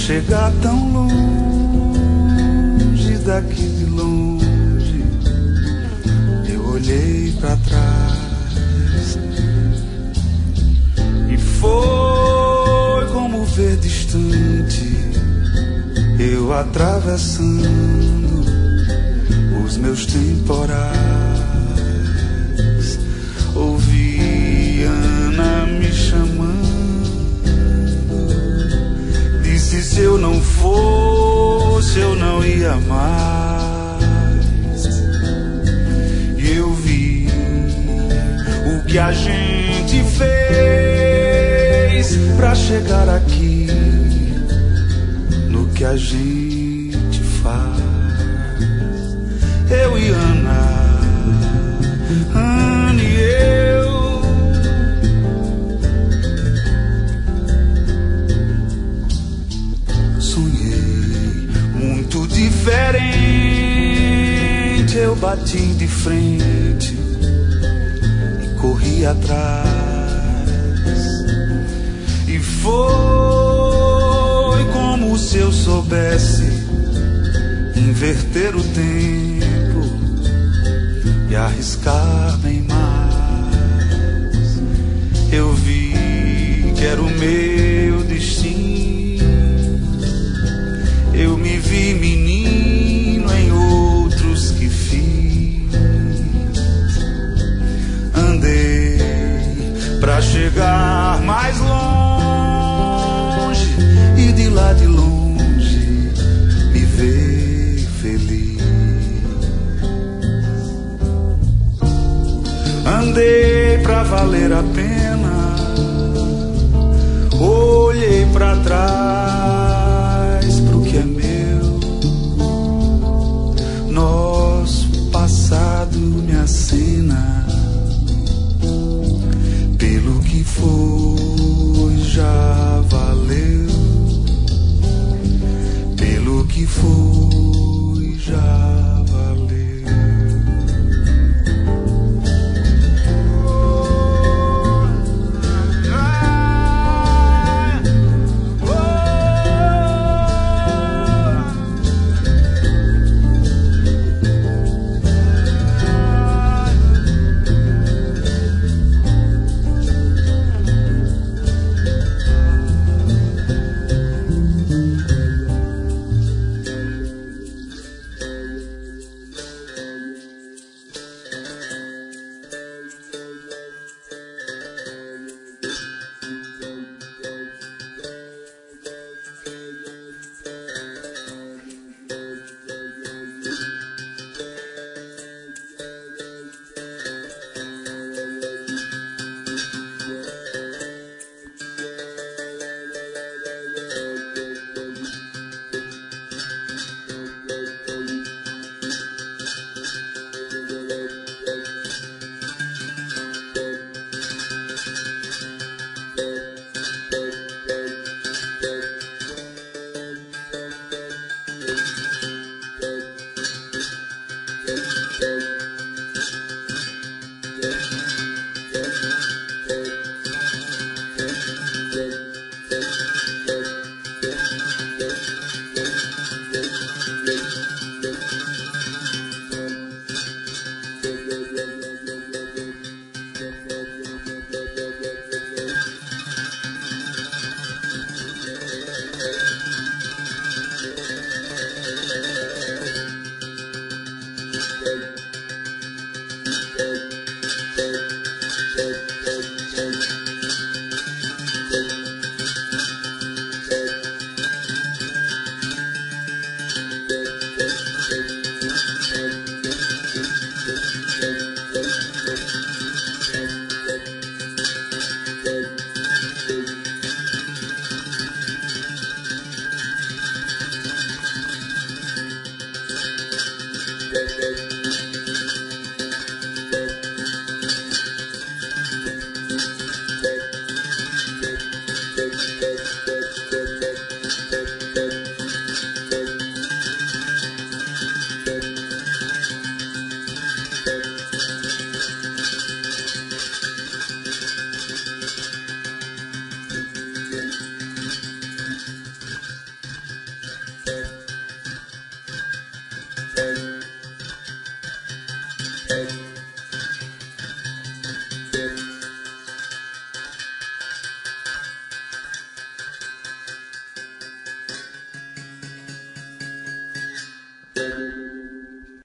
chegar tão longe, daqui de longe, eu olhei pra trás e foi como ver distante, eu atravessando os meus temporais. Ouvi Ana me chamando, disse se eu não fosse eu não ia mais. E eu vi o que a gente fez pra chegar aqui, no que a gente faz. Eu e Ana e eu, sonhei muito diferente. Eu bati de frente e corri atrás, e foi como se eu soubesse inverter o tempo e arriscar bem mais. Eu vi que era o meu destino, eu me vi menino em outros que fiz. Andei pra chegar mais longe e de lá de longe me ver feliz. Andei pra valer a pena, olhei pra trás pro que é meu. Nosso passado me acena